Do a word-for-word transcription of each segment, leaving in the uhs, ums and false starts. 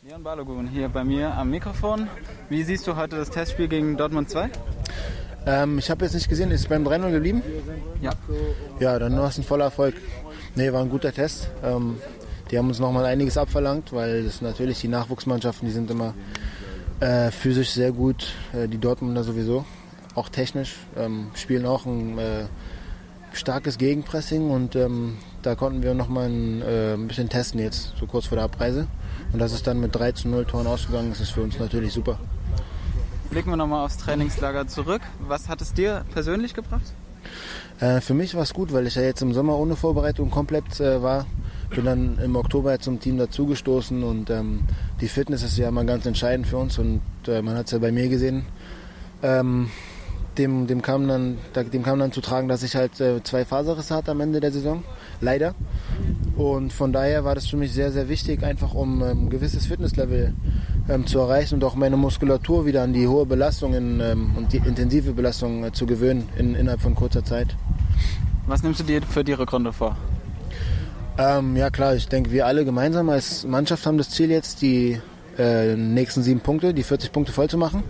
Jan Balogun hier bei mir am Mikrofon. Wie siehst du heute das Testspiel gegen Dortmund zwei? Ähm, ich habe jetzt nicht gesehen, ist es beim drei null geblieben? Ja. Ja, dann war es ein voller Erfolg. Nee, war ein guter Test. Ähm, die haben uns nochmal einiges abverlangt, weil das natürlich die Nachwuchsmannschaften, die sind immer äh, physisch sehr gut, äh, die Dortmunder sowieso, auch technisch, ähm, spielen auch ein äh, starkes Gegenpressing und ähm, da konnten wir nochmal ein, äh, ein bisschen testen jetzt, so kurz vor der Abreise. Und dass es dann mit drei zu null Toren ausgegangen ist, ist für uns natürlich super. Blicken wir nochmal aufs Trainingslager zurück. Was hat es dir persönlich gebracht? Äh, für mich war es gut, weil ich ja jetzt im Sommer ohne Vorbereitung komplett äh, war. Bin dann im Oktober zum Team dazugestoßen und ähm, die Fitness ist ja immer ganz entscheidend für uns und äh, man hat es ja bei mir gesehen. Ähm, dem, dem, kam dann, dem kam dann zu tragen, dass ich halt äh, zwei Faserrisse hatte am Ende der Saison, leider. Und von daher war das für mich sehr, sehr wichtig, einfach um ein ähm, gewisses Fitnesslevel ähm, zu erreichen und auch meine Muskulatur wieder an die hohe Belastung in, ähm, und die intensive Belastung äh, zu gewöhnen in, innerhalb von kurzer Zeit. Was nimmst du dir für die Rückrunde vor? Ähm, ja klar, ich denke, wir alle gemeinsam als Mannschaft haben das Ziel jetzt, die äh, nächsten sieben Punkte, die vierzig Punkte voll zu machen.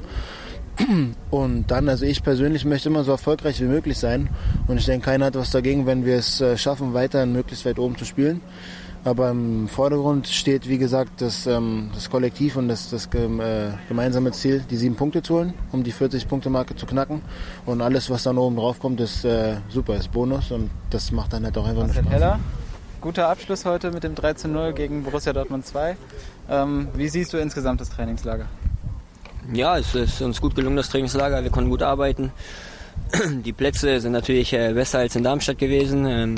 Und dann, also ich persönlich möchte immer so erfolgreich wie möglich sein. Und ich denke, keiner hat was dagegen, wenn wir es äh, schaffen, weiter möglichst weit oben zu spielen. Aber im Vordergrund steht, wie gesagt, das, ähm, das Kollektiv und das, das äh, gemeinsame Ziel, die sieben Punkte zu holen, um die vierzig-Punkte-Marke zu knacken. Und alles, was dann oben drauf kommt, ist äh, super, ist Bonus. Und das macht dann halt auch einfach Marcel nur Spaß. Heller, guter Abschluss heute mit dem drei zu null gegen Borussia Dortmund zwei. Ähm, wie siehst du insgesamt das Trainingslager? Ja, es ist uns gut gelungen, das Trainingslager. Wir konnten gut arbeiten. Die Plätze sind natürlich äh, besser als in Darmstadt gewesen. Ähm,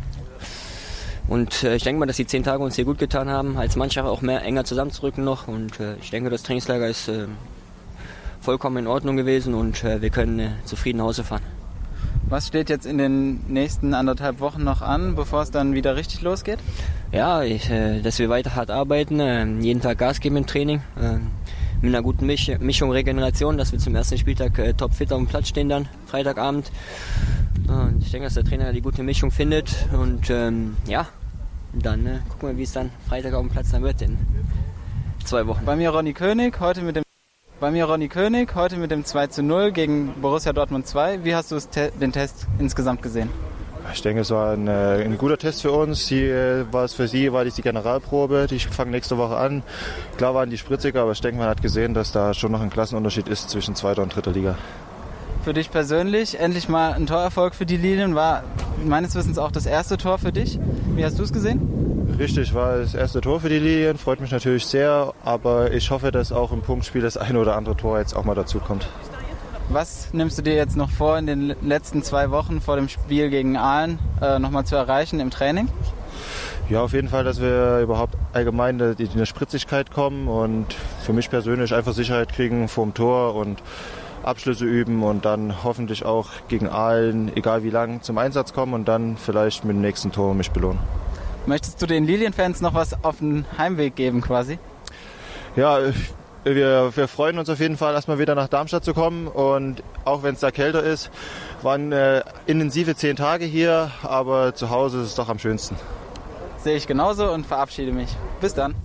und äh, ich denke mal, dass die zehn Tage uns hier gut getan haben, als Mannschaft auch mehr enger zusammenzurücken noch. Und äh, ich denke, das Trainingslager ist äh, vollkommen in Ordnung gewesen und äh, wir können äh, zufrieden nach Hause fahren. Was steht jetzt in den nächsten anderthalb Wochen noch an, bevor es dann wieder richtig losgeht? Ja, ich, äh, dass wir weiter hart arbeiten, äh, jeden Tag Gas geben im Training. Äh, mit einer guten Misch- Mischung Regeneration, dass wir zum ersten Spieltag äh, topfit auf dem Platz stehen dann, Freitagabend. Und ich denke, dass der Trainer die gute Mischung findet und ähm, ja, dann äh, gucken wir, wie es dann Freitag auf dem Platz dann wird in zwei Wochen. Bei mir Ronny König, heute mit dem Bei mir Ronny König, heute mit dem zwei zu null gegen Borussia Dortmund zwei. Wie hast du te- den Test insgesamt gesehen? Ich denke, es war ein, ein guter Test für uns. Die, war es für sie war dies die Generalprobe. Die fangen nächste Woche an. Klar waren die spritziger, aber ich denke, man hat gesehen, dass da schon noch ein Klassenunterschied ist zwischen zweiter und dritter Liga. Für dich persönlich endlich mal ein Torerfolg für die Lilien. War meines Wissens auch das erste Tor für dich. Wie hast du es gesehen? Richtig, war das erste Tor für die Lilien. Freut mich natürlich sehr, aber ich hoffe, dass auch im Punktspiel das eine oder andere Tor jetzt auch mal dazu kommt. Was nimmst du dir jetzt noch vor, in den letzten zwei Wochen vor dem Spiel gegen Aalen äh, nochmal zu erreichen im Training? Ja, auf jeden Fall, dass wir überhaupt allgemein in eine Spritzigkeit kommen und für mich persönlich einfach Sicherheit kriegen vorm Tor und Abschlüsse üben und dann hoffentlich auch gegen Aalen, egal wie lang, zum Einsatz kommen und dann vielleicht mit dem nächsten Tor mich belohnen. Möchtest du den Lilienfans noch was auf den Heimweg geben quasi? Ja, Wir, wir freuen uns auf jeden Fall, erstmal wieder nach Darmstadt zu kommen und auch wenn es da kälter ist, waren äh, intensive zehn Tage hier, aber zu Hause ist es doch am schönsten. Sehe ich genauso und verabschiede mich. Bis dann.